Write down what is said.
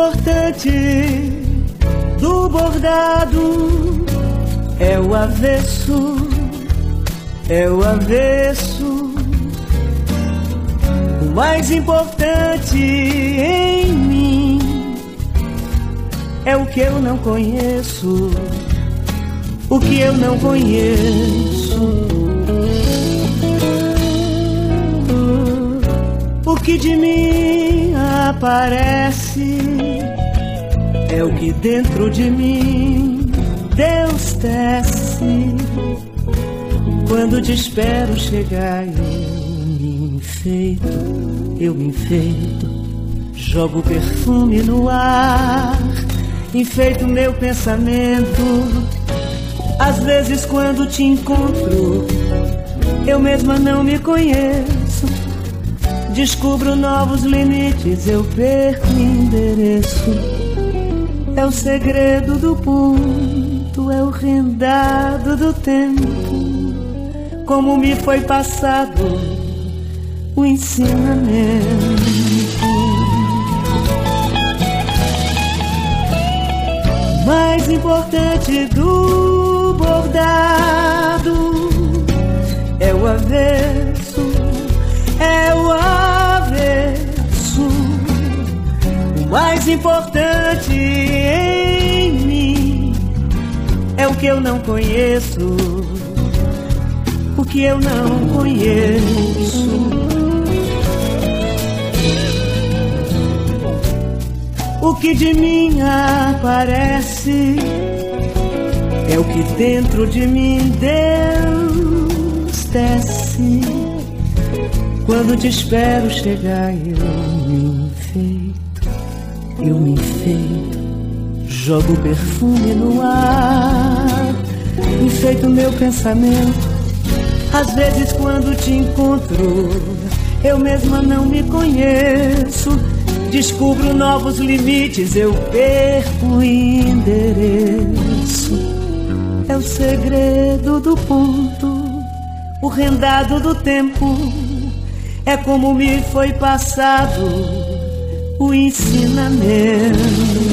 importante do bordado é o avesso, é o avesso. O mais importante em mim é o que eu não conheço, o que eu não conheço. O que de mim aparece é o que dentro de mim Deus tece. Quando te espero chegar, eu me enfeito, jogo perfume no ar, enfeito meu pensamento. Às vezes quando te encontro, eu mesma não me conheço. Descubro novos limites, eu perco o endereço. É o segredo do ponto, é o rendado do tempo. Como me foi passado o ensinamento. Mais importante do bordado é o avesso, é o avesso. O mais importante em mim é o que eu não conheço, o que eu não conheço. O que de mim aparece é o que dentro de mim Deus tece. Quando te espero chegar, eu me enfeito, jogo perfume no ar, enfeito meu pensamento. Às vezes quando te encontro, eu mesma não me conheço. Descubro novos limites, eu perco o endereço. É o segredo do ponto, o rendado do tempo. É como me foi passado o ensinamento.